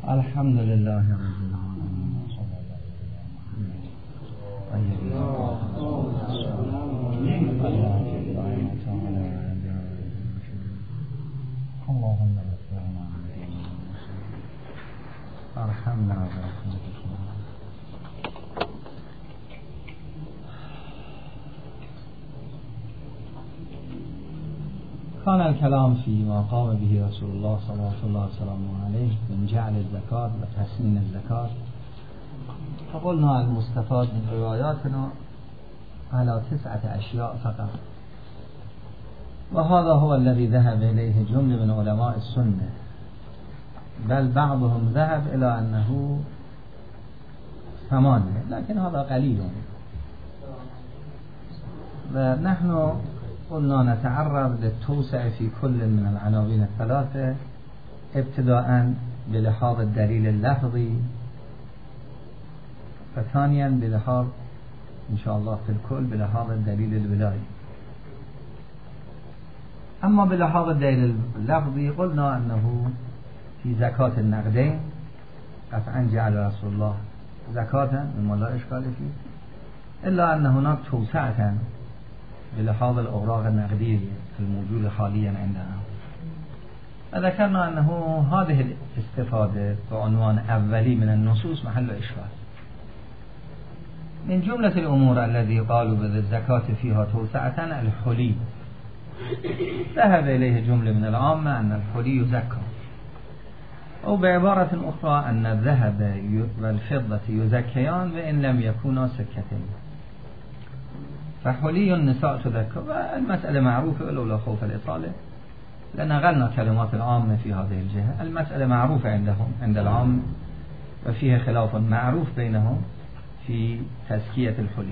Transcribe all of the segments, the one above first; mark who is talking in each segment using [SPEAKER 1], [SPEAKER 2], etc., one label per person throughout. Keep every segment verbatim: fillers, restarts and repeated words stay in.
[SPEAKER 1] الحمد لله رب العالمين صلى الله عليه وسلم. اللهم اغفرنا ارحمنا برحمتك. كان الكلام في ما قام به رسول الله صلى الله عليه وسلم عليه من جعل الزكاة وتحسين الزكاة، فقلنا المستفاد من رواياتنا على تسعة أشياء فقط، وهذا هو الذي ذهب إليه جملة من علماء السنة، بل بعضهم ذهب إلى أنه ثمانية، لكن هذا قليل. ونحن قلنا نتعرض للتوسع في كل من العناوين الثلاثة، ابتداء بلحاظ الدليل اللفظي، وثانيا بلحاظ إن شاء الله في الكل بلحاظ الدليل الولاي. أما بلحاظ الدليل اللفظي قلنا أنه في زكاة النقدين قطعا جعل رسول الله زكاة مما لا إشكال فيه، إلا أن هناك توسعة بلحاظ الأوراق النقدية الموجودة حاليا عندنا. فذكرنا أنه هذه الاستفادة بعنوان أولي من النصوص محل إشكال. من جملة الأمور الذي قالوا بذل الزكاة فيها توسعة الحلي، ذهب إليه جملة من العامة أن الحلي يزكى، أو بعبارة أخرى أن الذهب والفضة يزكيان وإن لم يكونا سكتين، فحلي النساء تذكر. والمسألة معروفة ولولا خوف الإطالة لنقلنا كلمات العامة في هذه الجهة. المسألة معروفة عندهم عند العام، وفيها خلاف معروف بينهم في تزكية الحلي.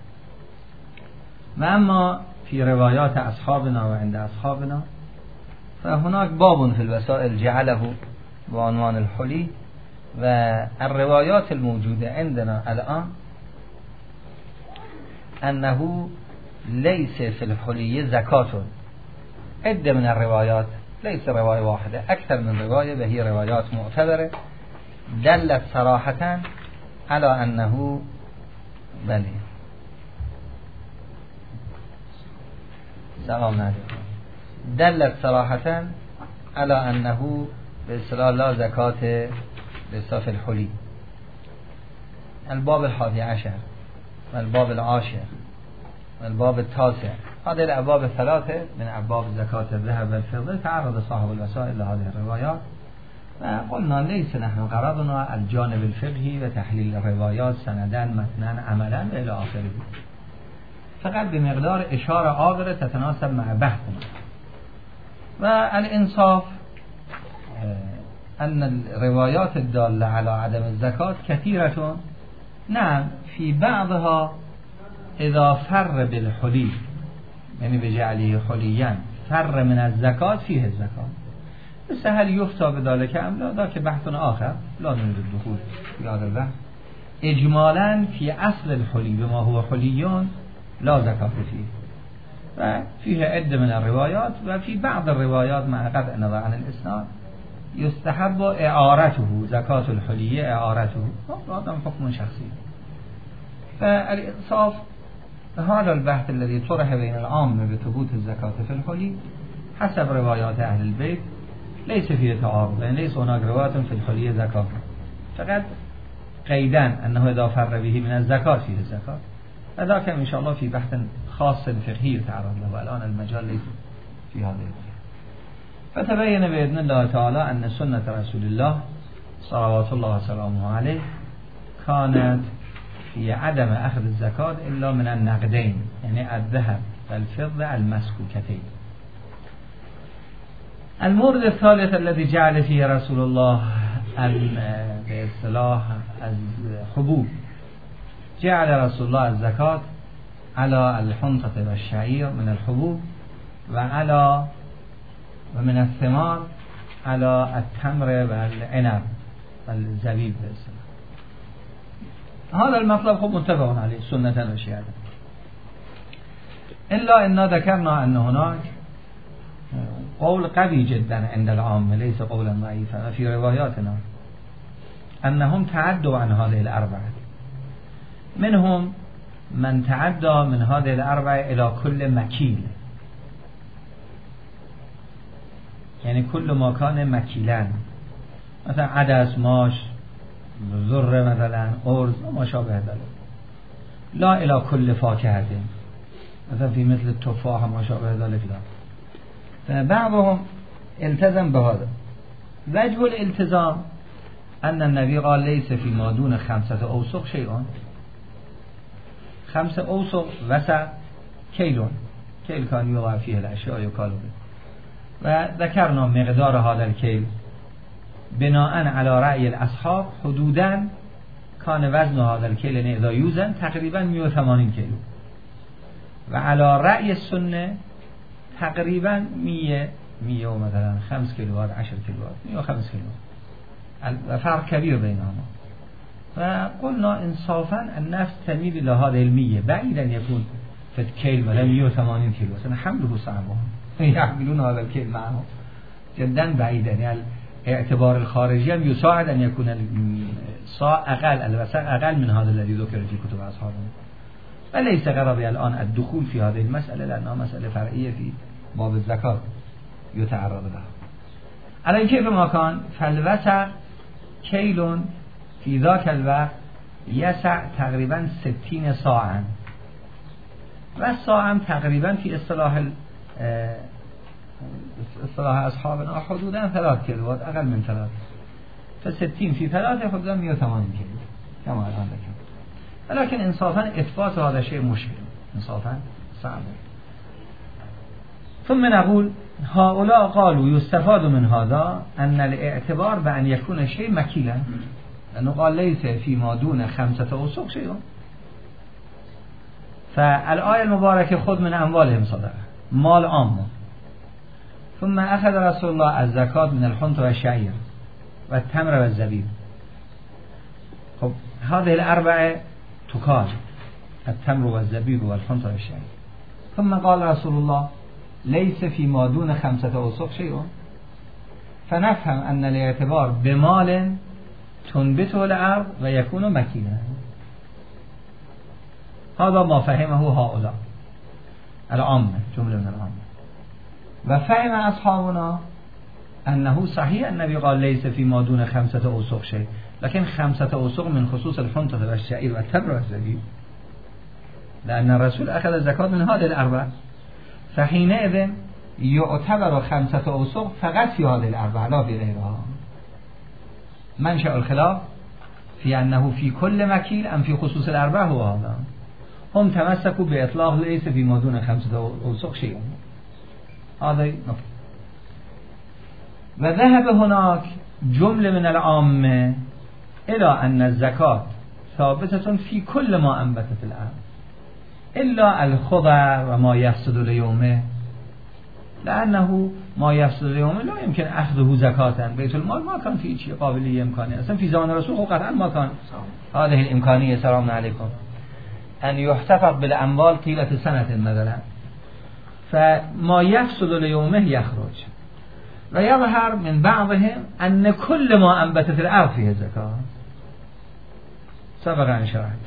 [SPEAKER 1] وأما في روايات أصحابنا وعند أصحابنا فهناك باب في الوسائل جعله بعنوان الحلي، والروايات الموجودة عندنا الآن أنه ليس في الحلي زكاة. عدة من الروايات، ليس رواية واحدة، أكثر من رواية، وهي روايات معتبرة دلت صراحة على أنه بلي سلام عليكم دلت صراحة على أنه بإصلاح لا زكاة في الحلي. الباب الحادي عشر والباب العاشر والباب التاسع، هذه الأبواب الثلاثة من أبواب زكاة الذهب والفضة تعرض صاحب الوسائل لهذه الروايات، وقلنا ليس نحن غرضنا الجانب الفقهي وتحليل الروايات سندا متنا عملا إلى آخره، فقط بمقدار إشارة عابرة تتناسب مع بحثنا. والإنصاف أن الروايات الدالة على عدم الزكاة كثيرة، نعم في بعضها إذا فر بالحلي يعني بجعله حليا فر من الزكاة فيه الزكاة، بس هل يفتى بذلك أم لا؟ ذاك بحث آخر لا نريد الدخول في هذا البحث. إجمالا في أصل الحلي بما هو حليون لا زكاة فيه، وفيه عدة من الروايات، وفي بعض الروايات مع قطع النظر عن الإسناد يستحب إعارته، زكاة الحلي إعارته، هذا حكم شخصي. فالإنصاف هذا البحث الذي طرح بين العامة بثبوت الزكاة في الحلي حسب روايات أهل البيت ليس فيه تعارض، يعني ليس هناك رواية في الحلي زكاة، فقط قيدان أنه إذا فر به من الزكاة فيه الزكاة. هذا إن شاء الله في بحث خاص فقهي يتعرض له، والآن المجال ليس في هذا البحث. فتبين بإذن الله تعالى أن سنة رسول الله صلوات الله وسلامه عليه كانت في عدم أخذ الزكاة إلا من النقدين، يعني الذهب والفضة المسكوكتين. المورد الثالث الذي جعل فيه رسول الله باصطلاح الحبوب، جعل رسول الله الزكاة على الحنطة والشعير من الحبوب، وعلى ومن الثمار على التمر والعنب والزبيب. هذا المطلب خب متفق عليه سنة وشيعة، إلا أننا ذكرنا أن هناك قول قوي جدا عند العامة ليس قولا ضعيفا، وفي رواياتنا انهم تعدوا عن هذه الاربعه، منهم من تعدى من هذه الاربعه الى كل مکیل، یعنی کل ما کان مکیلن، مثلا عدس، ماش، ذره، مثلا ارز و ما شابه ذلك. لا الى کل فاکهه، مثلا في مثل التفاح و ما شابه ذلك. لا، بعضهم التزم بهذا. وجه الالتزام ان النبي قال ليس في ما دون خمسة اوسق شيء. خمسة اوسق وسع كيلون، كيل كان يوضع فيه الاشياء يقال به. و ذكرنا مقدار هذا الكيل بناء على رأي الأصحاب حدوداً كان وزن هذا الكيل إذا يوزن تقريبا مئة وثمانين كيلو، و على رأي السنة تقريبا مئة مئة مثلا خمس كيلوات، عشر كيلوات، مئة وخمس كيلوات، فرق كبير بينهما. وقلنا انصافا النفس تميل إلى هذه المية بعيدا يكون في الكيل مثلا مئة وثمانين كيلو، مثلا حمله صعبه يحملون هذا الكيل معه جدا بعيدا. يعني اعتبار الخارجي هم يساعد أن يكون الصاع أقل، الوسق أقل من هذا الذي ذكر في كتب أصحابنا. وليس غرضي الآن الدخول في هذه المسألة لأنها مسألة فرعية في باب الزكاة يتعرض لها. على كيف ما كان فالوسق كيل في ذاك الوقت يسع تقريبا ستين صاعا، والصاع تقريبا في اصطلاح اصطلاح أصحابنا حدودا ثلاث كيلوات، أقل من ثلاث، فستين في ثلاثة حدودا مئة وثمانين كيلو كما الآن ذكر. ولكن إنصافا إثبات هذا شيء مشكل، إنصافا صعب. ثم نقول هؤلاء قالوا يستفاد من هذا أن الاعتبار بأن يكون شيء مكيلا، لأنه قال ليس فيما دون خمسة أوسق شيء. فالآية المباركة خذ من أموالهم صدقة، مال عام. ثم أخذ رسول الله الزكاة من الحنطة والشعير والتمر والزبيب. خب هذه الأربعة تكال، التمر والزبيب والحنطة والشعير. ثم قال رسول الله ليس فيما دون خمسة أوسق شيء، فنفهم أن الاعتبار بمال تنبته الأرض ويكون مكينا. هذا ما فهمه هؤلاء العامة، جملة من العامة. وفهم أصحابنا أنه صحيح النبي قال ليس فيما دون خمسة أوسق شيء، لكن خمسة أوسق من خصوص الحنطة والشعير والتمر والزبيب، لأن الرسول أخذ الزكاة من هذه الأربعة، فحينئذ يعتبر خمسة أوسق فقط في هذه الأربعة لا في غيرها. منشأ الخلاف في أنه في كل مكيل أم في خصوص الأربعة هو هذا. هم تمسكوا بإطلاق ليس فيما دون خمسة أوسق شيء، هذا نقطة. وذهب هناك جملة من العامة إلى أن الزكاة ثابتة في كل ما أنبتت الأرض إلا الخضر وما يفسد ليومه، لأنه ما يفسد ليومه لا يمكن أخذه زكاة. بيت المال ما كان فيه شيء قابلية إمكانية، أصلا في زمان الرسول قطعا ما كان هذه الإمكانية سلام عليكم أن يحتفظ بالأموال طيلة سنة مثلا. فما يفسد ليومه يخرج. ويظهر من بعضهم أن كل ما أنبتت الأرض فيه زكاة، سبق أن شرحت.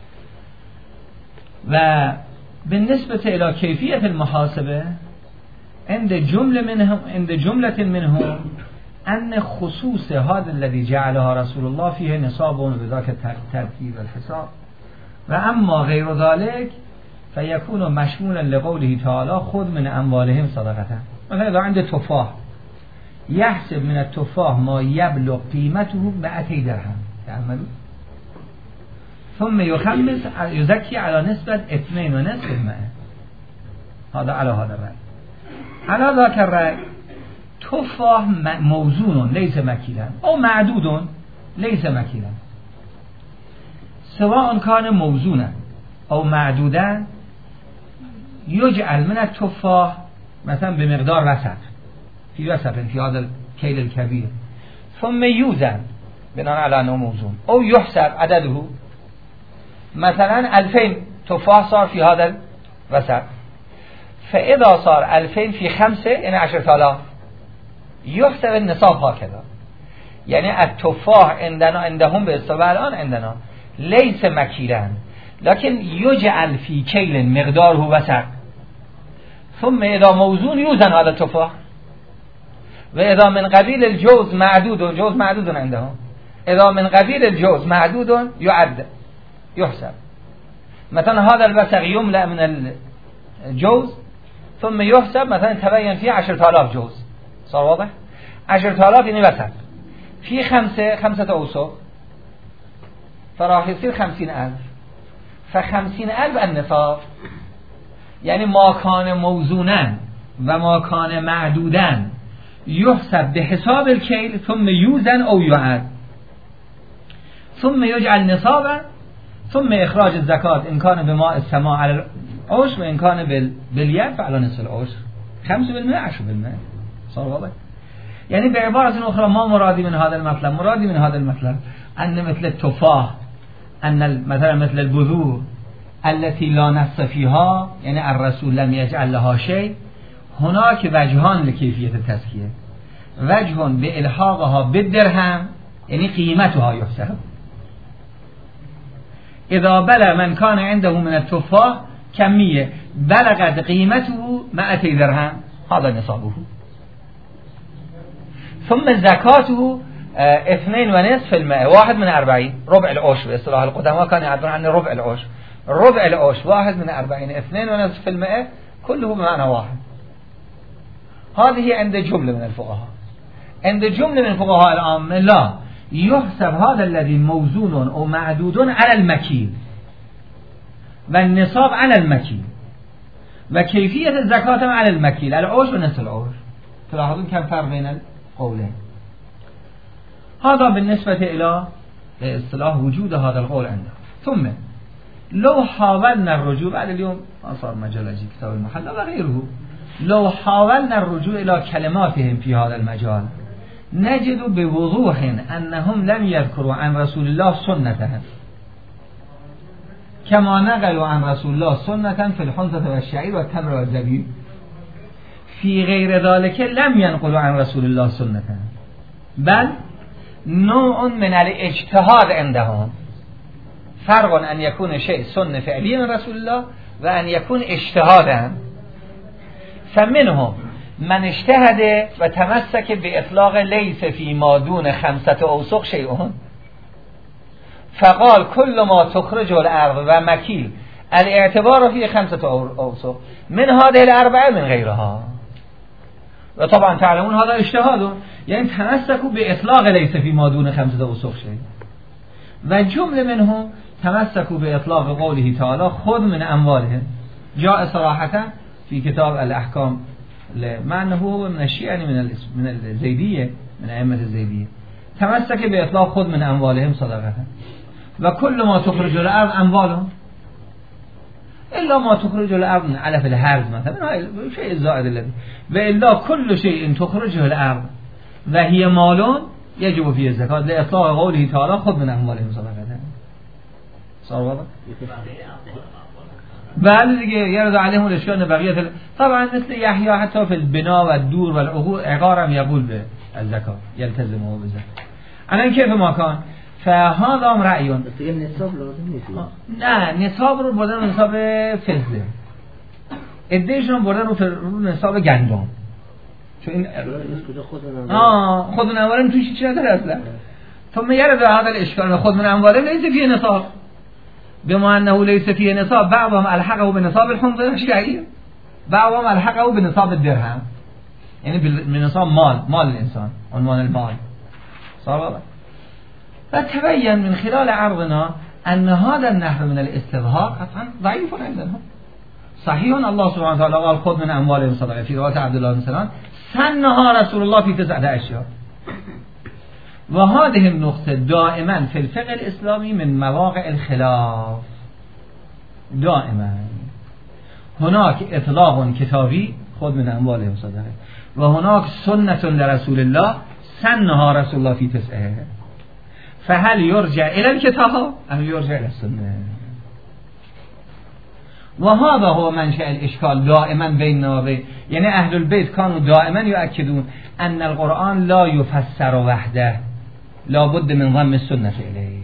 [SPEAKER 1] وبالنسبة إلى كيفية المحاسبة عند جملة منهم عند جملة منهم أن خصوص هذا الذي جعلها رسول الله فيه نصاب بذاك الترتيب والحساب، وأما غير ذلك فيكون مشمولا لقوله تعالى خذ من أموالهم صدقة. مثلا إذا عند تفاح يحسب من التفاح ما يبلغ قيمته مئتي درهم تعملوا، ثم يخمس يزكي على نسبة اثنين ونصف المئة. هذا على هذا الرأي. على ذاك الرأي تفاح موزون ليس مكيلا أو معدود ليس مكيلا، سواء كان موزونا أو معدودا يجعل من التفاح مثلا بمقدار وسق في وسق في هذا الكيل الكبير، ثم يوزن بناء على أنه موزون، أو يحسب عدده مثلا ألفين تفاح صار في هذا الوسق، فإذا صار ألفين في خمسة يعني عشرة آلاف يحسب النصاب هكذا. یعنی التفاح عندنا عندهم به اصطلاح الان عندنا لیس مکیلا لكن یجعل فی کیل مقداره وسق ثم اذا موزون یوزن هذا التفاح و اذا من قبیل الجوز معدود و جوز معدود عندهم اذا من قبیل الجوز معدود يعد يحسب مثلا هذا الوسق يملأ من الجوز ثم يحسب مثلا تبين فيه عشرة آلاف جوز صار واضح؟ عشرة آلاف يعني وسق في خمسة خمسة أوسق فراح يصير خمسين ألف فخمسين ألف النصاب يعني ما كان موزونا و ما كان معدودا يحسب بحساب الكيل ثم يوزن أو يعد ثم يجعل نصابا ثم إخراج الزكاة إن كان بماء السماء على العشر وإن كان باليد فعلى نصف العشر خمسة بالمئة عشر بالمئة صار واضح. يعني بعبارة أخرى ما مرادي من هذا المطلب مرادي من هذا المطلب أن مثل التفاح أن مثلا مثل البذور التي لا نص فيها يعني الرسول لم يجعل لها شيء هناك وجهان لكيفية التزكية وجه بإلحاقها بالدرهم يعني قيمتها يحسب إذا بلغ من كان عنده من التفاح كمية بلغت قيمته مائتي درهم هذا نصابه ثم زكاته اثنين ونصف المائة واحد من أربعين ربع العشر باصطلاح القدماء كان يعبرون عن ربع العشر ربع العشر واحد من أربعين اثنين ونصف المائة كله بمعنى واحد. هذه عند جملة من الفقهاء. عند جملة من الفقهاء العامة لا يحسب هذا الذي موزون أو معدود على المكيل والنصاب على المكيل وكيفية الزكاة على المكيل العشر ونصف العشر. تلاحظون كم فرق بين القولين. هذا بالنسبة إلى اصطلاح وجود هذا القول عنده. ثم لو حاولنا الرجوع بعد اليوم صار مجال أجي كتاب المحل وغيره لو حاولنا الرجوع إلى كلماتهم في هذا المجال نجد بوضوح أنهم لم يذكروا عن رسول الله سنة كما نقلوا عن رسول الله سنة في الحنطة والشعير والتمر والزبيب في غير ذلك لم ينقلوا عن رسول الله سنة بل نوع من الاجتهاد عندهم. فرق أن يكون شيء سنة فعلية من رسول الله وأن يكون اجتهادا. فمنهم من اجتهد وتمسك بإطلاق ليس فيما دون خمسة أوسق شيء فقال كل ما تخرج الأرض ومكيل الاعتبار فيه خمسة أوسق من هذه الأربعة من غيرها. وطبعا تعلمون هذا اجتهاد يعني تمسكوا بإطلاق ليس فيما دون خمسة أوسق شيء. وجملة منهم تمسكوا بإطلاق قوله تعالى خذ من أموالهم جاء صراحة في كتاب الأحكام مع أنه هو من الشيعة يعني من من الزيدية من أئمة الزيدية تمسك بإطلاق خذ من أموالهم صدقة وكل ما تخرج الأرض أموالهم إلا ما تخرج الأرض من علف الهرز مثلا شيء الزائد الذي وإلا كل شيء تخرجه الأرض وهي مالون يجب فيه الزكاة لإطلاق قوله تعالى خذ من أموالهم صدقة. صار واضح؟ بله دیگه یرد علیهم الاشکال بقیه ال... طبعا مثل یحیی حتی في البناء و الدور و العقود عقارم یقول به الزکات یلتزمه بالزکات. الان کیف ما کان فهذا هم رأیون
[SPEAKER 2] نصاب لازم نیست.
[SPEAKER 1] نه نصاب رو بردن نصاب فضله ادهشون بردن رو نصاب گندم چون این آه خود من اموالم توش چی نداره اصلا. ثم یرد هذا الاشکال خود من اموالم لیس فیه نصاب بما أنه ليس فيه نصاب بعضهم ألحقه بنصاب الحنطة والشعير بعضهم ألحقه بنصاب الدرهم يعني بنصاب مال مال الإنسان عنوان المال. صار واضح؟ فتبين من خلال عرضنا أن هذا النحو من الاستظهار قطعا ضعيف عندنا. صحيح الله سبحانه وتعالى قال خذ من أموالهم صدقة في رواية عبد الله بن سلام سنها رسول الله في تسعة أشياء. وهذه النقطة دائما في الفقه الإسلامي من مواقع الخلاف دائما هناك إطلاق كتابي خذ من أموالهم صدقة وهناك سنة لرسول الله سنها رسول الله في تسعة فهل يرجع إلى الكتاب أم يرجع إلى السنة؟ وهذا هو منشأ الإشكال دائما بيننا وبين يعني أهل البيت كانوا دائما يؤكدون أن القرآن لا يفسر وحده لابد من ضم السنة إليه.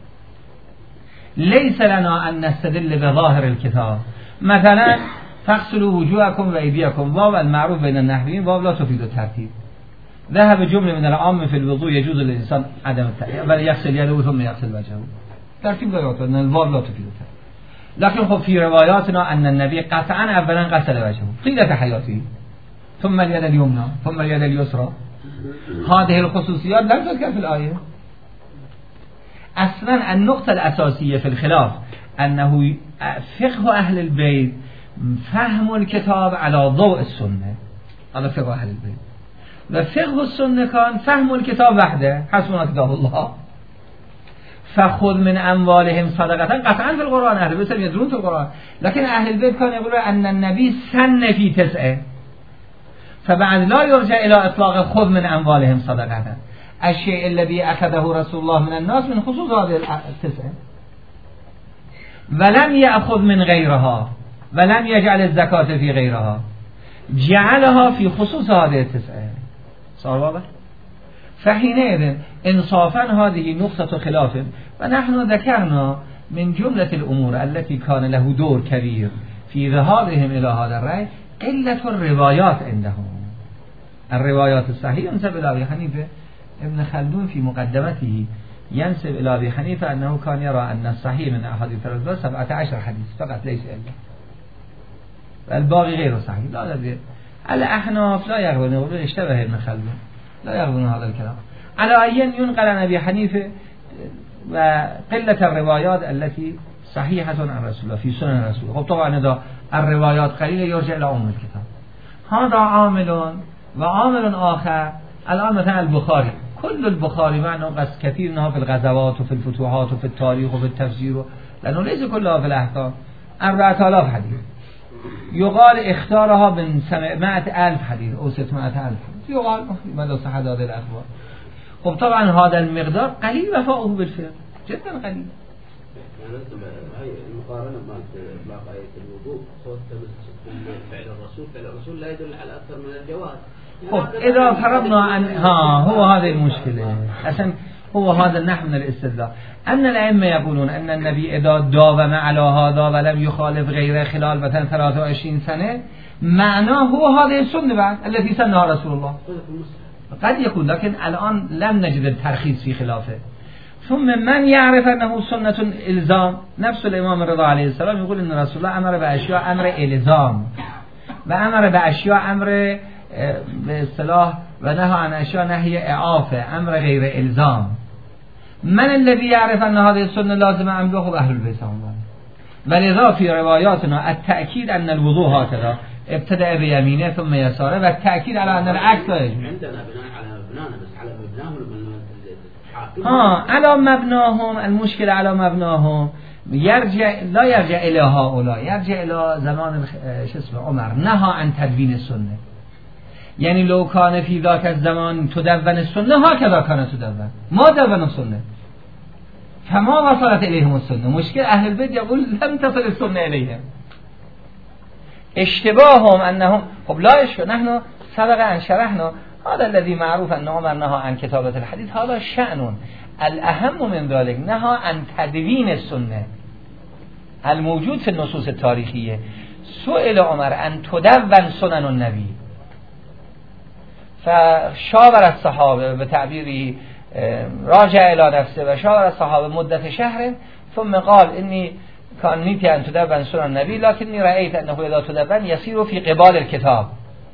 [SPEAKER 1] ليس لنا أن نستدل بظاهر الكتاب. مثلا فاغسلوا وجوهكم وأيديكم، واو المعروف بين النحويين واو لا تفيد الترتيب. ذهب جملة من العام في الوضوء يجوز للإنسان عدم الترتيب، بل يغسل يده ثم يغسل وجهه. ترتيب لا يعتبر، أن الواو لا تفيد الترتيب. لكن خب في رواياتنا أن النبي قطعا أولا غسل وجهه طيلة حياته، ثم اليد اليمنى ثم اليد اليسرى. هذه الخصوصيات لم تذكر في الآية. أصلا النقطة الأساسية في الخلاف أنه فقه أهل البيت فهم الكتاب على ضوء السنة، هذا فقه أهل البيت. وفقه السنة كان فهم الكتاب وحده، حسبنا كتاب الله فخذ من أموالهم صدقة. قطعا في القرآن أهل البيت يدرون في القرآن، لكن أهل البيت كانوا يقولون أن النبي سن في تسعة، فبعد لا يرجع إلى إطلاق خذ من أموالهم صدقة. الشيء الذي أخذه رسول الله من الناس من خصوص هذه التسعة، ولم يأخذ من غيرها ولم يجعل الزكاة في غيرها، جعلها في خصوص هذه التسعة. صار واضح؟ فحينئذ انصافا هذه نقطة خلاف. ونحن ذكرنا من جملة الأمور التي كان له دور كبير في ذهابهم إلى هذا الرأي قلة الروايات عندهم. الروايات الصحيحة ينسب إلى أبي حنيفة. ابن خلدون في مقدمته ينسب إلى أبي حنيفة أنه كان يرى أن الصحيح من أحاديث الرسول سبعة عشر حديث فقط ليس إلا، الباقي غير صحيح. لا لا الأحناف لا يرون، اشتبه ابن خلدون لا يرون هذا الكلام. على أين ينقل عن أبي حنيفة وقلة الروايات التي صحيحة عن رسول الله في سنن الرسول. خب طبعا إذا الروايات قليلة يرجع إلى أم الكتاب. هذا عامل. وعامل آخر الآن مثلا البخاري، كل البخاري معنى بس كثير منها في الغزوات وفي الفتوحات وفي التاريخ وفي التفسير، لأنه ليس كلها في الأحكام. أربعة آلاف حديث يقال اختارها من سبعمائة ألف حديث أو ستمائة ألف، يقال ماذا صحة هذه الأخبار. خب طبعا هذا المقدار قليل وفاؤه بالفعل جدا قليل.
[SPEAKER 2] هاي المقارنة مع إطلاق آية الوضوء صوت فعل الرسول، فعل الرسول لا يدل على أكثر من الجواز.
[SPEAKER 1] خب إذا فرضنا أن ها هو هذه المشكلة عشان هو هذا النحو من الاستدلال، أن الأئمة يقولون أن النبي إذا داوم على هذا ولم يخالف غيره خلال مثلا ثلاثة وعشرين سنة معناه هو هذه السنة بعد التي سنها رسول الله. قد يكون، لكن الآن لم نجد الترخيص في خلافه. ثم من يعرف أنه سنة إلزام، نفس الإمام الرضا عليه السلام يقول أن رسول الله أمر بأشياء أمر إلزام وأمر بأشياء أمر باصطلاح ونهى عن أشياء نهي إعافة أمر غير إلزام. من الذي يعرف أن هذه السنة لازمة أم يأخذ أهل البيت الله؟ ولذا في رواياتنا التأكيد أن الوضوء هكذا ابتدأ بيمينه ثم يساره، والتأكيد على أن العكس لا يجوز.
[SPEAKER 2] عندنا بناء على مبنانا بس على مبناهم
[SPEAKER 1] ها على مبناهم. المشكلة على مبناهم يرجع لا يرجع إلى هؤلاء، يرجع إلى زمان شو اسمه عمر نهى عن تدوين السنة. يعني لو كان في ذاك الزمان تدون السنة هكذا كانت تدون، ما دون السنة فما وصلت إليهم السنة. مشكلة أهل البيت يقول لم تصل السنة إليهم. اشتباههم أنهم خب لا يشفى. نحن سبق أن شرحنا هذا الذي معروف أن عمر نهى عن كتابة الحديث، هذا شأن. الأهم من ذلك نهى عن تدوين السنة الموجود في النصوص التاريخية. سئل عمر أن تدون سنن النبي فشاور الصحابة بتعبيره راجع إلى نفسه وشاور الصحابة مدة شهر ثم قال إني كان نيتي أن تدون سنن النبي لكني رأيت أنه إذا تدون يصير في قبال الكتاب،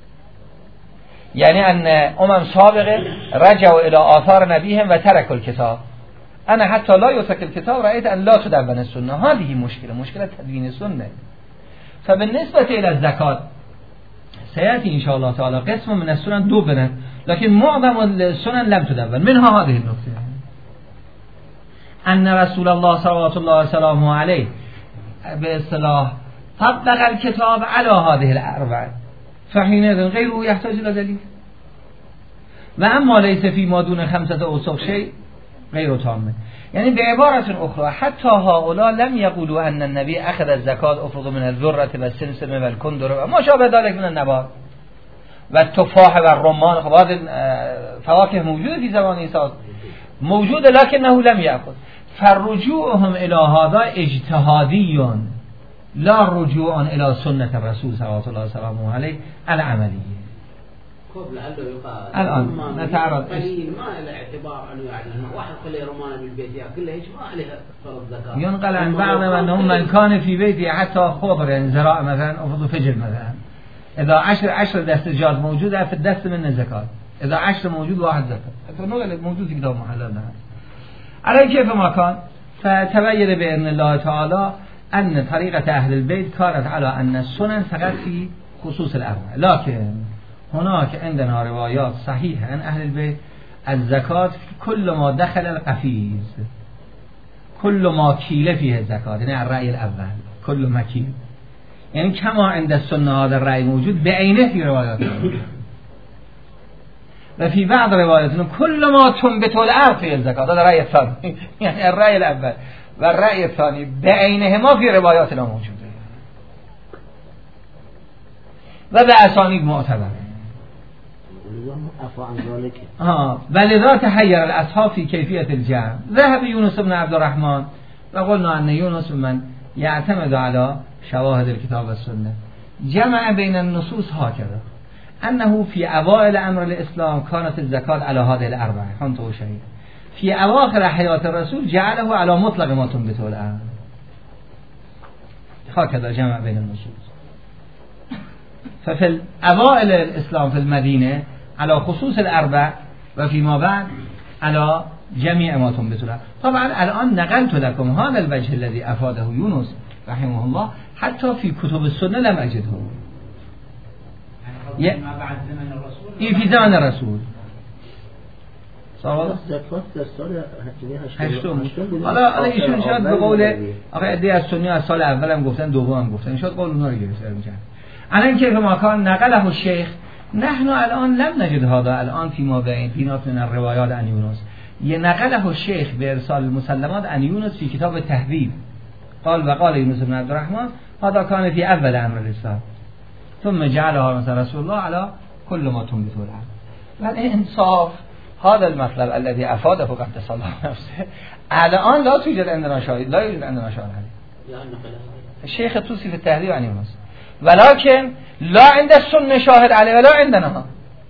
[SPEAKER 1] يعني أن أمم سابقة رجعوا إلى آثار نبيهم وتركوا الكتاب. أنا حتى لا يترك الكتاب رأيت أن لا تدون السنة. هذه مشكلة، مشكلة تدوين السنة. فبالنسبة إلى الزكاة سيأتي إن شاء الله تعالى قسم من السنن دونت، لكن معظم السنن لم تدون. منها هذه النقطة أن رسول الله صلوات الله وسلامه عليه باصطلاح طبق الكتاب على هذه الأربعة، فحينئذ غيره يحتاج إلى دليل. وأما ليس فيما دون خمسة أوساق شيء غير تام. يعني بعبارة أخرى حتى هؤلاء لم يقولوا أن النبي أخذ الزكاة أفرض من الذرة والسمسم والكندر وما شابه ذلك من النبات والتفاح والرمان. خب هذه فواكه موجودة في زمان عیسی موجود لكنه لم يأخذ. فرجوعهم الى هذا اجتهادی لا رجوع الى سنة الرسول صلوات الله وسلامه عليه العملیه. الآن نتعرض
[SPEAKER 2] قليل ما له اعتبار انه يعني واحد خليه رمانه بالبيت ياكل له ما عليه فرض زكاه.
[SPEAKER 1] ينقل عن بعض انهم من كان في بيته حتى خضر يعني زراعه مثلا او فجر مثلا اذا عشر عشر دست جاز موجوده في الدست من زكاه، اذا عشر موجود واحد زكاه. فنقل موجود في كتاب محلل ده. على كيف ما كان فتبين بإذن الله تعالى أن طريقة أهل البيت كانت على أن السنن فقط في خصوص الأربعة، لكن هناك عندنا روايات صحيحة عن أهل البيت الزكاة كل ما دخل القفيز، كل ما كيل فيه الزكاة، يعني الرأي الأول كل ما كيل، يعني كما عند السنة هذا الرأي موجود بعينه في روايات وفي بعض رواياتنا كل ما تنبت الأرض فيه الزكاة. هذا الرأي الثاني يعني الرأي الأول والرأي الثاني بعينهما في رواياتنا موجودة و بأسانيد معتبرة. ها ولذا تحير الأصحاب في كيفية الجمع. ذهب يونس بن عبد الرحمن وقلنا أن يونس من يعتمد على شواهد الكتاب والسنة جمع بين النصوص هكذا أنه في أوائل أمر الإسلام كانت الزكاة على هذه الأربعة حنط وشعير، في أواخر حياة الرسول جعله على مطلق ما تنبت الأرض. هكذا جمع بين النصوص. ففي أوائل الإسلام في المدينة على خصوص الأربع وفيما بعد على جميع ما تنبت الأرض. طبعا الآن نقلت لكم هذا الوجه الذي أفاده يونس رحمه الله حتى في كتب السنة لم أجده. ي... ما بعد زمن الرسول إيه في زمن الرسول صار
[SPEAKER 3] زكاة السال
[SPEAKER 1] هشتم. حالا حالا ایشون شاید به قول آقای عده از سنی از سال اول هم گفتن دوم هم گفتن شاید قول اونا رو گرفته میشن. الان که ما کان نقله الشیخ نحن الان لم نجد هذا الان فيما بينات من الروايات عن يونس ينقله الشيخ بارسال المسلمات عن يونس في كتاب التهذيب قال وقال يونس بن عبد الرحمن هذا كان في اول امر الاسلام ثم جعلها مثل رسول الله على كل ما تنبت الارض. والانصاف هذا المطلب الذي افاده قدس الله نفسه الان لا توجد عندنا شاهد لا يوجد عندنا شاهد عليه. الشيخ الطوسي في التهذيب عن يونس ولكن لا عند السنة شاهد عليه ولا عندنا،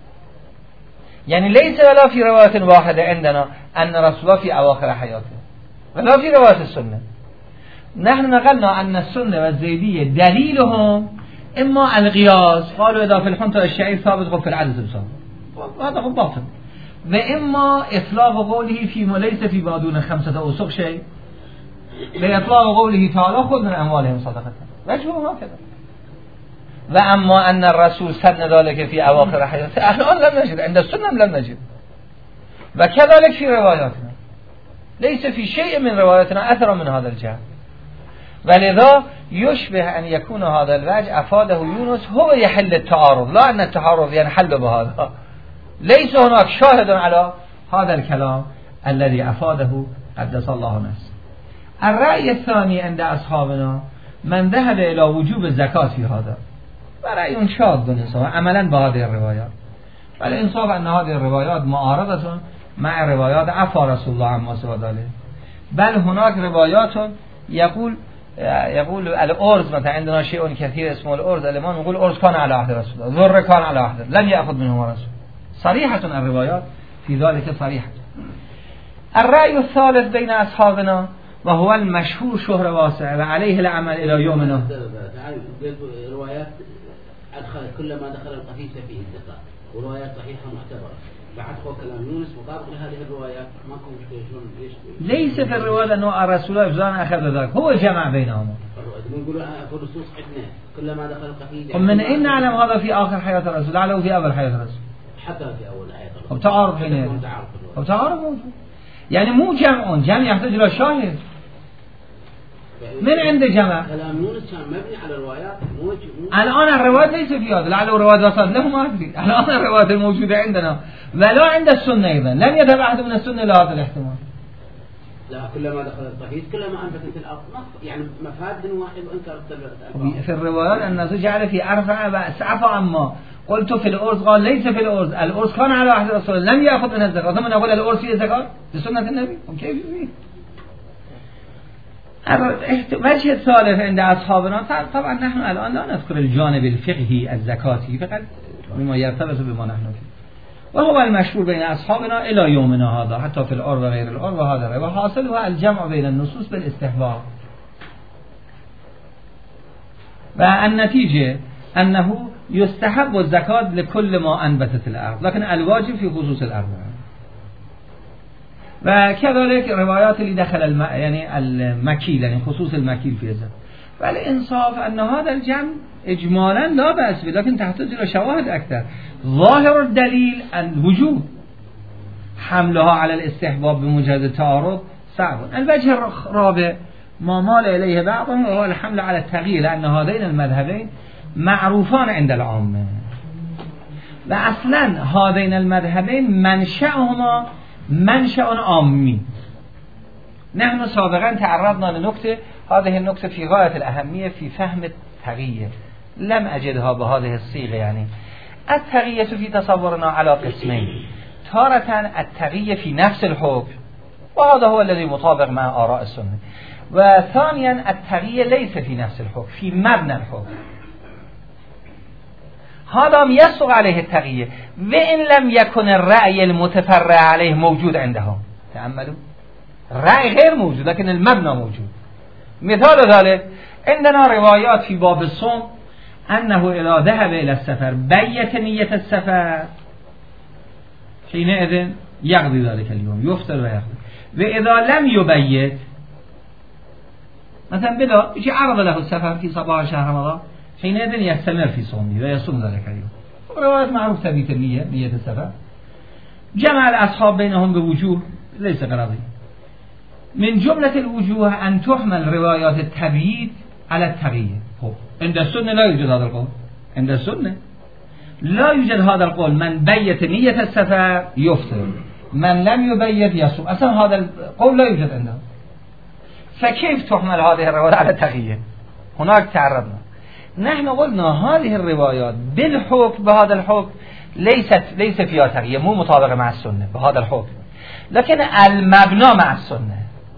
[SPEAKER 1] يعني ليس ولا في رواية واحدة عندنا أن رسول الله في أواخر حياته ولا في رواية السنة. نحن نقلنا أن السنة والزيدية دليلهم إما القياس قالوا إذا في الحنطة الشعير ثابت في العدد بصام هذا خب باطل، وإما إطلاق قوله فيما ليس في بعدون خمسة أوسق شيء لإطلاق قوله تعالى خذ من أموالهم صدقة وجهه هكذا. وأما أن الرسول سن ذلك في أواخر حياته الآن لم نجد عند السنة لم نجد، وكذلك في رواياتنا ليس في شيء من رواياتنا أثر من هذا الجهة. ولذا يشبه أن يكون هذا الوجه أفاده يونس هو يحل التعارض لا أن التعارض ينحل بهذا، ليس هناك شاهد على هذا الكلام الذي أفاده قدس الله نفسه. الرأي الثاني عند أصحابنا من ذهب إلى وجوب الزكاة في هذا برأي شاذ بالنسبة عملا بهذه الروايات، فالإنصاف أن هذه الروايات معارضة مع روايات عفا رسول الله عما سوى ذلك، بل هناك روايات يقول يقول الأرز مثلا عندنا شيء كثير اسمه الأرز الإمام يقول الأرز كان على عهد رسول الله ذر كان على عهد لم يأخذ منه رسول، صريحة الروايات في ذلك صريحة. الرأي الثالث بين أصحابنا وهو المشهور شهر واسع وعليه العمل إلى يومنا.
[SPEAKER 2] روايات أدخل كل ما دخل القفيس فيه الزكاة وروايات صحيحة معتبرة بعد خو كلام يونس مطابق لهذه الروايات ما كون شلون ليش
[SPEAKER 1] ليس في الرواية أنه الرسول أفزان أخذ ذلك هو جمع بينهما.
[SPEAKER 2] نقول في الرسول صحيحنا كل ما دخل القفيس
[SPEAKER 1] ومن أين نعلم هذا في آخر حياة الرسول على في أول حياة الرسول
[SPEAKER 2] حتى في أول حياة الرسول
[SPEAKER 1] وبتعارض حين وبتعارض موجود، يعني مو جمع جمع يحتاج إلى شاهد من عند جمع.
[SPEAKER 2] كلام يونس كان مبني على الروايات مو
[SPEAKER 1] الآن الروايات ليس في هذا لعله روايات وصل له ما أدري. الآن الروايات الموجودة عندنا ولا عند السنة أيضا لم يذهب أحد من السنة إلى هذا الاحتمال.
[SPEAKER 2] لا كلما دخل الطفيل كلما أنبتت الأرض يعني مفاد واحد وأنت
[SPEAKER 1] في الروايات الناس جعل في أرفع وأسعف عما قلت في الأرز قال ليس في الأرز الأرز كان على واحد رسول لم يأخذ من الزكاة ثم نقول الأرز فيه زكاة بسنة النبي كيف فيه وجه الثالث عند أصحابنا طبعا نحن الآن لا نذكر الجانب الفقهي الزكاتي فقط بما يرتبط بما نحن فيه وهو المشهور بين أصحابنا إلى يومنا هذا حتى في الأرض وغير الأرض وهذا وحاصله الجمع بين النصوص بالاستحباب والنتيجة أنه يستحب الزكاة لكل ما أنبتت الأرض لكن الواجب في خصوص الأرض وكذلك روايات اللي دخل الم... يعني المكيل يعني خصوص المكيل في الزكاة والإنصاف أن هذا الجمع إجمالا لا بأس به لكن تحتاج إلى شواهد أكثر ظاهر الدليل الوجوب حملها على الاستحباب بمجرد التعارض صعب. الوجه الرابع ما مال إليه بعضهم وهو الحمل على التغيير لأن هذين المذهبين معروفان عند العامة وأصلا هذين المذهبين منشأهما منشأ عامي. نحن سابقا تعرضنا لنقطة هذه النقطة في غاية الأهمية في فهم التغيير لم أجدها بهذه الصيغة يعني التغيير في تصورنا على قسمين تارة التغيير في نفس الحكم وهذا هو الذي مطابق مع آراء السنة وثانيا التغيير ليس في نفس الحكم في مبنى الحكم هذا يسوغ عليه التغيير وإن لم يكن الرأي المتفرع عليه موجود عندهم تأملوا الرأي غير موجود لكن المبنى موجود. مثال ذلك عندنا روايات في باب الصوم أنه إذا ذهب إلى السفر بيت نية السفر حينئذ يقضي ذلك اليوم يفطر ويقضي وإذا لم يبيت مثلا بلا يجي عرض له السفر في صباح شهر رمضان حينئذ يستمر في صومه ويصوم ذلك اليوم. روايات معروف تبيت النية نية السفر جمع الأصحاب بينهم بوجوه ليس قرضي من جملة الوجوه أن تحمل روايات التبييت على التغيير. عند السنة لا يوجد هذا القول عند السنة لا يوجد هذا القول من بيت نية السفر يفطر من لم يبيت يصوم أصلا هذا القول لا يوجد عندهم فكيف تحمل هذه الروايات على التغيير؟ هناك تعرضنا نحن قلنا هذه الروايات بالحكم بهذا الحكم ليست ليس فيها تغيير مو مطابقة مع السنة بهذا الحكم لكن المبنى مع السنة.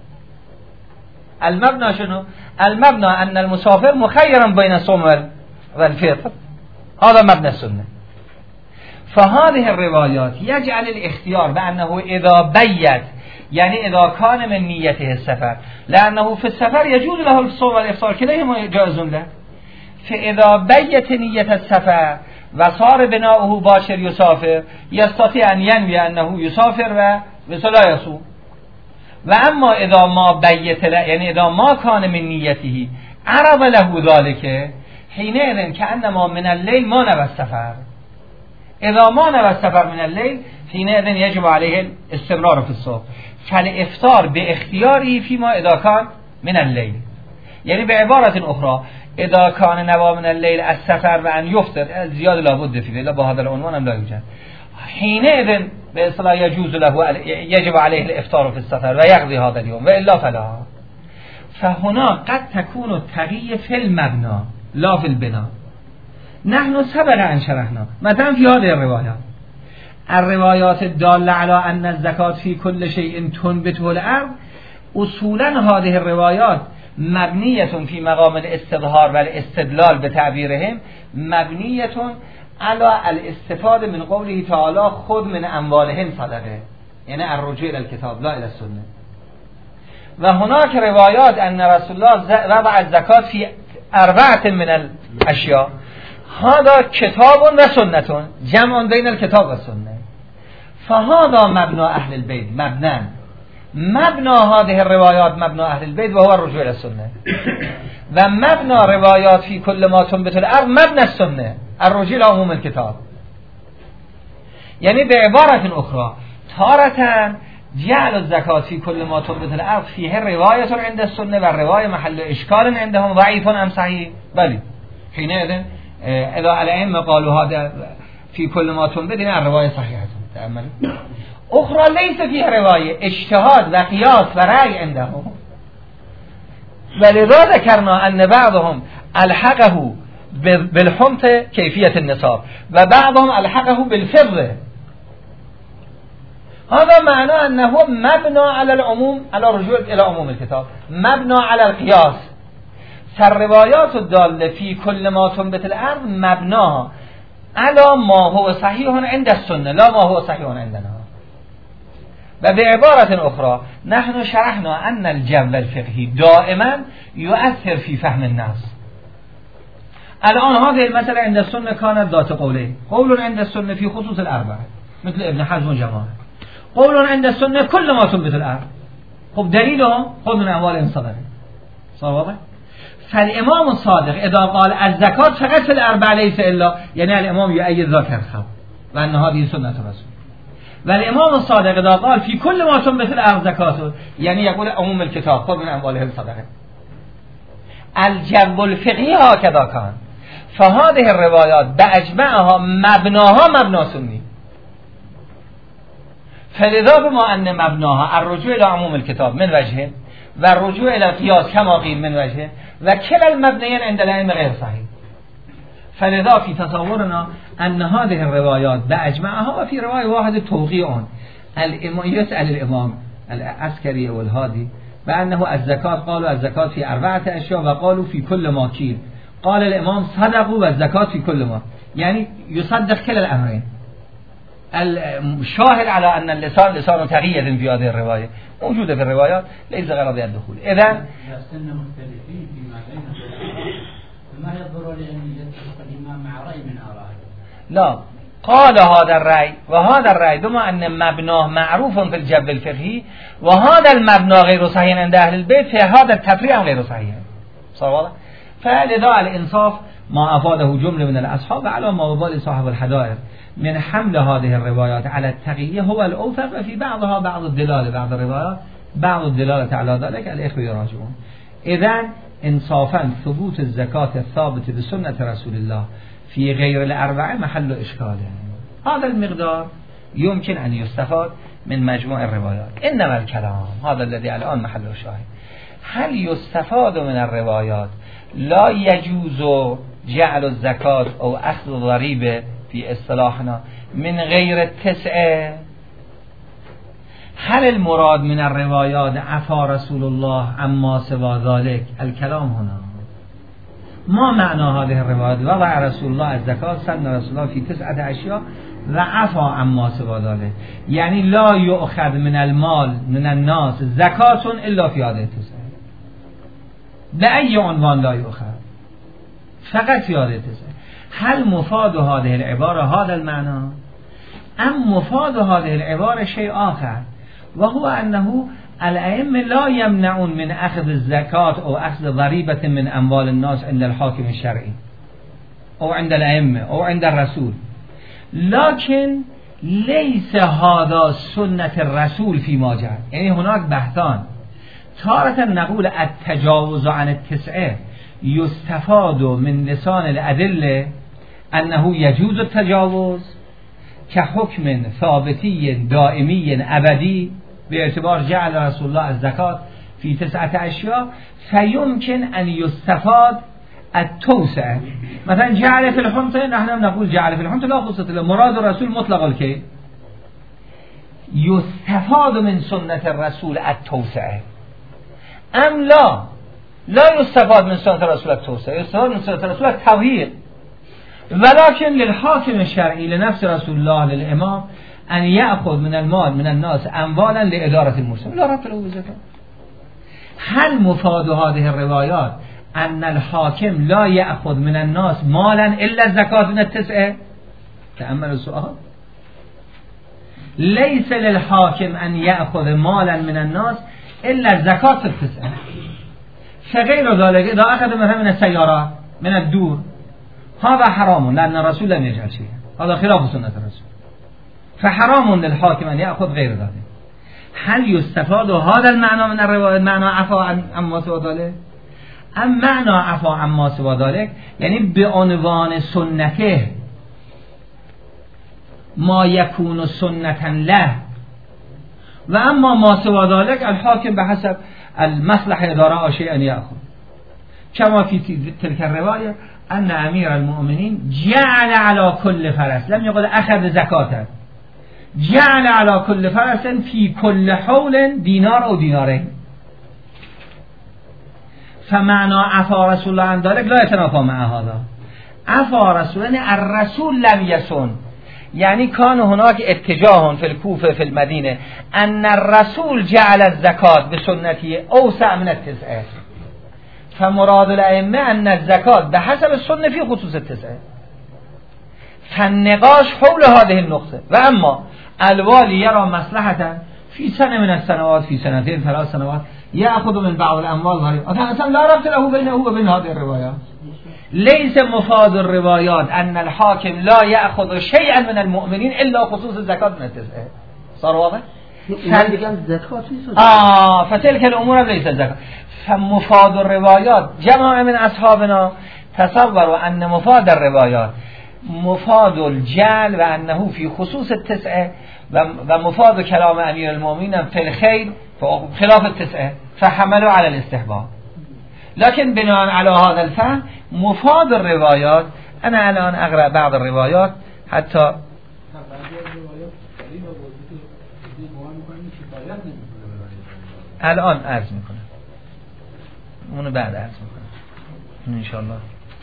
[SPEAKER 1] المبنى شنو؟ المبنى أن المسافر مخيرا بين الصوم والفطر هذا مبنى السنة. فهذه الروايات يجعل الاختيار بأنه إذا بيت يعني إذا كان من نيته السفر لأنه في السفر يجوز له الصوم والإفطار كليهما جائز له فإذا بيت نية السفر وصار بناؤه باشر يسافر يستطيع أن ينوي أنه يسافر ولا يصوم. وأما إذا ما بيت يعني إذا ما كان من نيته عرض له ذلك حينئذ كأنما من الليل ما نوى السفر إذا ما نوى السفر من الليل حينئذ يجب عليه الاستمرار في الصوم فالإفطار باختياره فيما إذا كان من الليل يعني بعبارة أخرى إذا كان نوى من الليل السفر وأن يفطر زيادة لابد فيه إلا بهذا العنوان لا يوجد حينئذ بإصلاح يجوز له يجب عليه الإفطار في السفر ويقضي هذا اليوم وإلا فلا. فهنا قد تكون التغيير في المبنى لا في البناء. نحن سبق أن شرحنا مثلا في هذه الروايات الروايات الدالة على أن الزكاة في كل شيء تنبته الأرض أصولا هذه الروايات مبنية في مقام الاستظهار والاستدلال بتعبيرهم مبنية على الاستفاده من قوله تعالى خذ من اموالهم صدقه يعني الرجوع الى الكتاب لا الى السنه. و هناك روايات ان رسول الله وضع الزكاة في اربعه من الاشياء هذا كتاب و سنة جمع بين الكتاب و السنه فهذا مبنى اهل البيت مبنى مبنى هذه الروايات مبنى اهل البيت وهو الرجوع الى السنه و مبنى روايات في كل ما تنبت الارض مبنى السنه الرجوع إلى عموم الكتاب. يعني بعبارة أخرى تارة جعل الزكاة في كل ما تنبت الأرض فيه رواية عند السنة والرواية محل إشكال عندهم ضعيف أم صحيح بلي حينئذ إذا الأئمة قالوا هذا في كل ما تنبت الرواية صحيحة تأمل اخرى لیس فیه روایه اجتهاد و قیاس و رأی عندهم ولذا ذکرنا ان بعضهم الحقه بالحمت کیفیت النصاب و بعضهم الحقه بالفضه. هذا معنى انه مبنى على العموم على رجوع الى عموم الكتاب مبنى على القياس. فالروايات الدالة في كل ما تنبت الارض مبناها على ما هو صحيح عند السنة لا ما هو صحيح عندنا. و بعبارة أخرى نحن شرحنا أن الجو الفقهي دائما يؤثر في فهم الناس. الآن هذه المسألة عند السنة كانت ذات قولين، قول عند السنة في خصوص الأربعة مثل ابن حزم وجماعة، قول عند السنة كل ما تنبت الأرض. خب دليلهم خذ من أموالهم صدقة. صار واضح؟ فالإمام الصادق إذا قال الزكاة فقط في الأربعة ليس إلا، يعني الإمام يؤيد ذاك الخبر وأن هذه سنة الرسول. والإمام الصادق إذا قال في كل ما تنبت الأرض زكاة، يعني يقول عموم الكتاب خذ من أموالهم صدقة. الجو الفقهي هكذا كان. فهذه الروايات بأجمعها مبناها مبنا سني. فلذا بما أن مبناها الرجوع إلى عموم الكتاب من وجه والرجوع إلى القياس كما قيل من وجه وكلا المبنيين عند الأئمة غير صحيح. فلذا في تصورنا أن هذه الروايات بأجمعها وفي رواية واحدة توقيعون يسأل الإمام العسكري والهادي بأنه الزكاة قالوا الزكاة في أربعة أشياء وقالوا في كل ما كيل. قال الإمام صدقوا والزكاة في كل ما، يعني يصدق كلا الأمرين. الشاهد على أن اللسان لسان تغيير في هذه الرواية موجودة في الروايات ليس غرض الدخول. إذن
[SPEAKER 3] لسنا مختلفين فيما بينهم، فما يضر لأن يتفق الإمام مع رأي من آرائه؟
[SPEAKER 1] لا، قال هذا الرأي وهذا الرأي بما أن مبناه معروف في الجو الفقهي وهذا المبنى غير صحيح عند أهل البيت فهذا التفريع غير صحيح. صار واضح؟ فلذا الإنصاف ما أفاده جملة من الأصحاب على ما بال صاحب الحدائق من حمل هذه الروايات على التقية هو الأوفق، وفي بعضها بعض الدلالة بعض الروايات بعض الدلالة على ذلك الإخوة يراجعون. إذن إنصافا ثبوت الزكاة الثابت بسنة رسول الله في غير الأربعة محل إشكال. هذا المقدار يمكن أن يستفاد من مجموع الروايات. إنما الكلام هذا الذي الآن محل شاهد، هل يستفاد من الروايات لا يجوز جعل الزكاة أو أخذ الضريبة في اصطلاحنا من غير التسعة؟ هل المراد من الروايات عفا رسول الله عما سوى ذلك؟ الكلام هنا ما معنى هذه الروايات؟ وضع رسول الله الزكاة سن رسول الله في تسعة أشياء وعفا عما سوى ذلك، يعني لا يؤخذ من المال من الناس زكاة إلا في هذه التسعة. بأي عنوان لا يؤخذ؟ فقط في هذه التسعة. هل مفاد هذه العبارة هذا المعنى؟ أم مفاد هذه العبارة شيء آخر، وهو أنه الأئمة لا يمنعون من أخذ الزكاة أو أخذ ضريبة من أموال الناس عند الحاكم الشرعي أو عند الأئمة أو عند الرسول، لكن ليس هذا سنة الرسول فيما جاء. يعني هناك بحثان، تارة نقول التجاوز عن التسعة يستفاد من لسان الأدلة أنه يجوز التجاوز كحكم ثابتي دائمي أبدي باعتبار جعل رسول الله الزكاة في تسعة أشياء، فيمكن أن يستفاد التوسعة. مثلا جعل في الحنطة، نحن نقول جعل في الحنطة لا خصوص له، مراد الرسول مطلق الكيل. يستفاد من سنة الرسول التوسعة أم لا؟ لا يستفاد من سنة الرسول التوسعة، يستفاد من سنة الرسول التوهير. ولكن للحاكم الشرعي لنفس رسول الله للإمام أن يأخذ من المال من الناس أموالا لإدارة المسلمين لا ربط له بالزكاة. هل مفاد هذه الروايات أن الحاكم لا يأخذ من الناس مالا إلا الزكاة من التسعة؟ تأمل السؤال. ليس للحاكم أن يأخذ مالا من الناس إلا الزكاة التسعة، فغير ذلك إذا أخذ مثلا من السيارات من الدور هذا حرام، لأن الرسول لم يجعل شيئا، هذا خلاف سنة الرسول، فحرام للحاكم أن يأخذ غير ذلك. هل يستفاد هذا المعنى من الرواية معنى عفا عما سوى ذلك؟ أم معنى عفا عما سوى ذلك يعني بعنوان سنته ما یکون سنتا له و اما ما سوا ذلك الحاکم به حسب المصلحه اداره شيئا یاخذ كما في تلك الروايه ان امیر المؤمنین جعل على كل فرس لم يقل اخذ زکاتا جعل على كل فرس في كل حول دینار او دینارین فمعنى عفا رسول الله عن ذلك لا يتنافى مع هذا. عفا رسول الله الرسول لم يسن يعني كان هناك اتجاه في الكوفة في المدينة أن الرسول جعل الزكاة بسنته أوسع من التسعة فمراد الأئمة أن الزكاة بحسب السنة في خصوص التسعة فالنقاش حول هذه النقطة. وأما الوالي يرى مصلحة في سنة من السنوات في سنتين ثلاث سنوات يأخذ من بعض الأموال غريبة أصلا لا ربط له بينه وبين هذه الروايات. ليس مفاد الروايات أن الحاكم لا يأخذ شيئا من المؤمنين إلا خصوص الزكاة من التسعة. صار واضح؟ آه فتلك الأمور ليس الزكاة. فمفاد الروايات جماعة من أصحابنا تصوروا أن مفاد الروايات مفاد الجعل وأنه في خصوص التسعة ومفاد كلام أمير المؤمنين في الخير خلاف التسعة فحملوا على الاستحباب. لكن بناء على هذا الفهم مفاد الروايات أنا الآن أقرأ بعض الروايات حتى الآن عرض میکنم اونو بعد عرض میکنم ان شاء الله.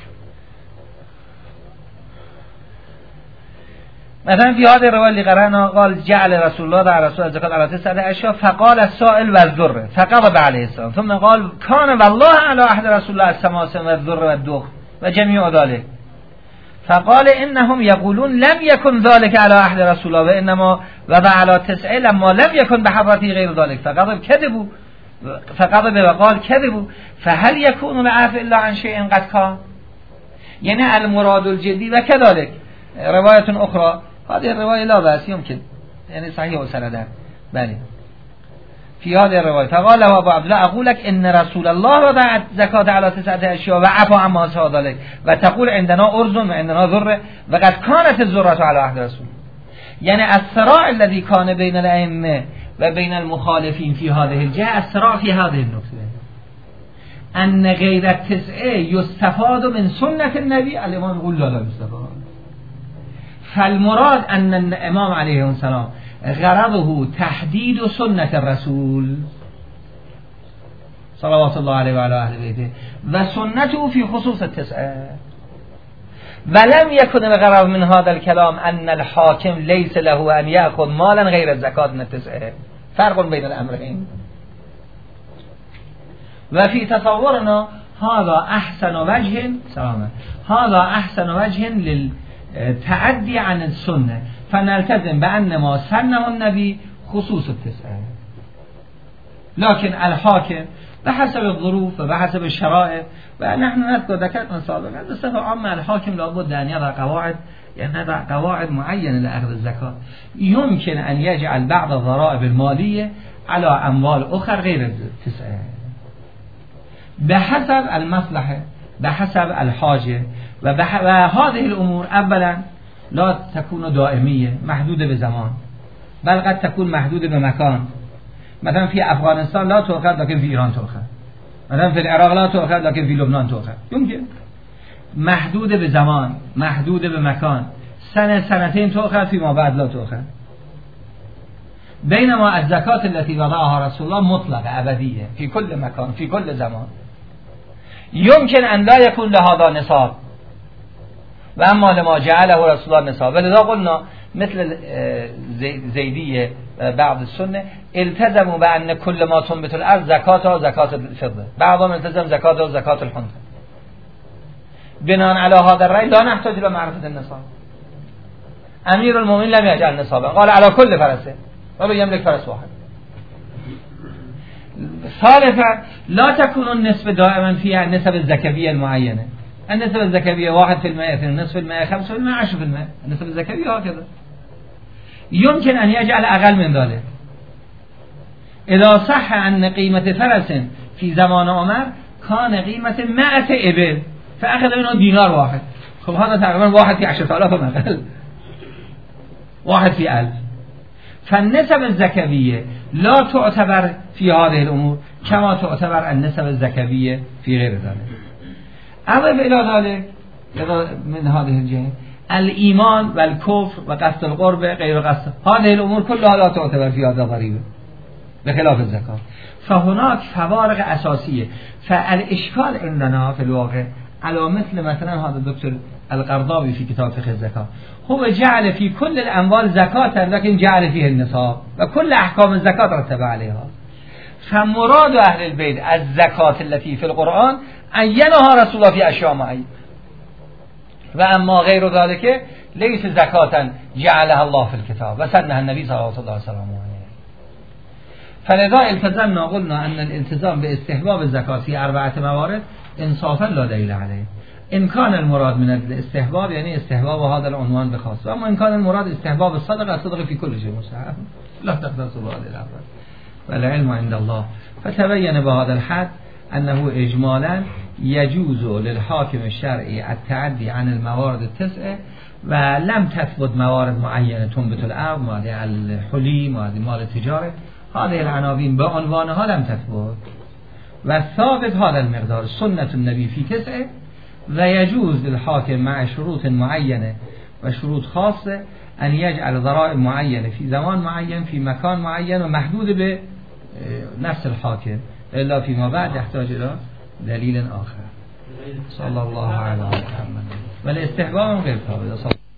[SPEAKER 1] مثلا في هذه الرواية اللي قرأنا قال جعل رسول الله على رسول الزكاة على تسعة أشياء فقال السائل والذر فقضب عليه السلام ثم قال كان والله على أحد رسول الله السماسم والذر والدخ وجميع ذلك فقال إنهم يقولون لم يكن ذلك على أحد رسول الله وإنما وضع على تسعة لما لم يكن بحضرته غير ذلك فقضب كذبوا فقضب وقال كذبوا فهل يكون العفو إلا عن شيء قد كان يعني المراد الجدي. وكذلك رواية أخرى هذه الرواية لا بأس يمكن يعني صحيح وسندها بله في هذه الرواية فقال له أبو عبد الله أقول لك إن رسول الله وضع زكاة على تسعة أشياء وعفى عما سوى ذلك وتقول عندنا أرز وعندنا ذرة وقد كانت الذرة على عهد رسول. يعني الصراع الذي كان بين الأئمة وبين المخالفين في هذه الجهة الصراع في هذه النقطة أن غير التسعة يستفاد من سنة النبي. الإمام يقول لا لا يستفاد. فالمراد أن الإمام عليه السلام غرضه تحديد سنة الرسول صلوات الله عليه وعلى أهل بيته وسنته في خصوص التسعة. ولم يكن الغرض من هذا الكلام أن الحاكم ليس له أن يأخذ مالا غير الزكاة من التسعة. فرق بين الأمرين. وفي تصورنا هذا أحسن وجه سلامة هذا أحسن وجه للتعدي عن السنة فنلتزم بأن ما سنه النبي خصوص التسعة. لكن الحاكم بحسب الظروف وبحسب الشرائط ونحن نذكر ذكرنا سابقا بصفة عامة الحاكم لابد أن يضع قواعد يعني يضع قواعد معينة لأخذ الزكاة. يمكن أن يجعل بعض الضرائب المالية على أموال أخرى غير التسعة بحسب المصلحة بحسب الحاجة وبح... وهذه الأمور أولا لا تكون دائمية محدودة بزمان بل قد تكون محدودة بمكان. مثلا في أفغانستان لا تؤخذ لكن في إيران تؤخذ. مثلا في العراق لا تؤخذ لكن في لبنان تؤخذ. يمكن محدودة بزمان محدودة بمكان سنة سنتين تؤخذ فيما بعد لا تؤخذ. بينما الزكاة التي وضعها رسول الله مطلقة أبدية في كل مكان في كل زمان. يمكن أن لا يكون لهذا نصاب وأما لما جعله رسول الله نصاب. ولذا قلنا مثل زيدية بعض السنة التزموا بأن كل ما تنبت الأرض زكاة وزكاة الفضة. بعضهم التزم زكاة وزكاة الحنطة. بناء على هذا الرأي لا نحتاج إلى معرفة النصاب. أمير المؤمنين لم يجعل نصابا قال على كل فرسه ولو يملك فرس واحد. ثالثا لا تكون النسبة دائما فيها النسب الزكوية المعينة. النسبة الزكوية واحد في المئة اثنين نصف المئة خمسة في المئة عشر في المئة. النسبة الزكوية هكذا. يمكن أن يجعل أقل من ذلك. إذا صح أن قيمة فرس في زمان عمر كان قيمة مئة إبل فأخذ منه دينار واحد. خب هذا تقريبا واحد في عشرة آلاف مقل. واحد في ألف. فالنسب الزكوية لا تعتبر في هذه الأمور كما تعتبر النسب الزكوية في غير ذلك. أضف إلى ذلك من هذه الجهة الإيمان والكفر وقصد القرب غير قصد، هذه الأمور كلها لا تعتبر في هذا ضريبة بخلاف الزكاة. فهناك فوارق أساسية. فالإشكال عندنا في الواقع على مثل مثلا هذا الدكتور القرضاوي في كتاب فقه الزكاة، هو جعل في كل الأموال زكاة لكن جعل فيه النصاب وكل أحكام الزكاة رتب عليها. فمراد أهل البيت الزكاة التي في القرآن عينها رسول الله في أشياء معينة، وأما غير ذلك ليس زكاة جعلها الله في الكتاب وسنها النبي صلى الله عليه وسلم. فلذا التزمنا قلنا أن الالتزام باستحباب الزكاة في أربعة موارد إنصافا لا دليل عليه. إن كان المراد من الاستحباب يعني استحباب هذا العنوان بخاصة، أما إن كان المراد استحباب الصدقة، الصدقة في كل شيء مستحب لا تختص بهذه الأفراد، والعلم عند الله. فتبين بهذا الحد أنه إجمالا يجوز للحاكم الشرعي التعدي عن الموارد التسعة، ولم تثبت موارد معينة تنبت الأرض، مال الحلي، مال مال التجارة، هذه العناوين بعنوانها لم تثبت. والثابت هذا المقدار سنة النبي في تسعة، ويجوز للحاكم مع شروط معينة وشروط خاصة أن يجعل ضرائب معينة في زمان معين في مكان معين ومحدود بنفس الحاكم، إلا فيما بعد يحتاج إلى دليل آخر. صلى الله عليه وسلم. والاستحباب غير ثابت.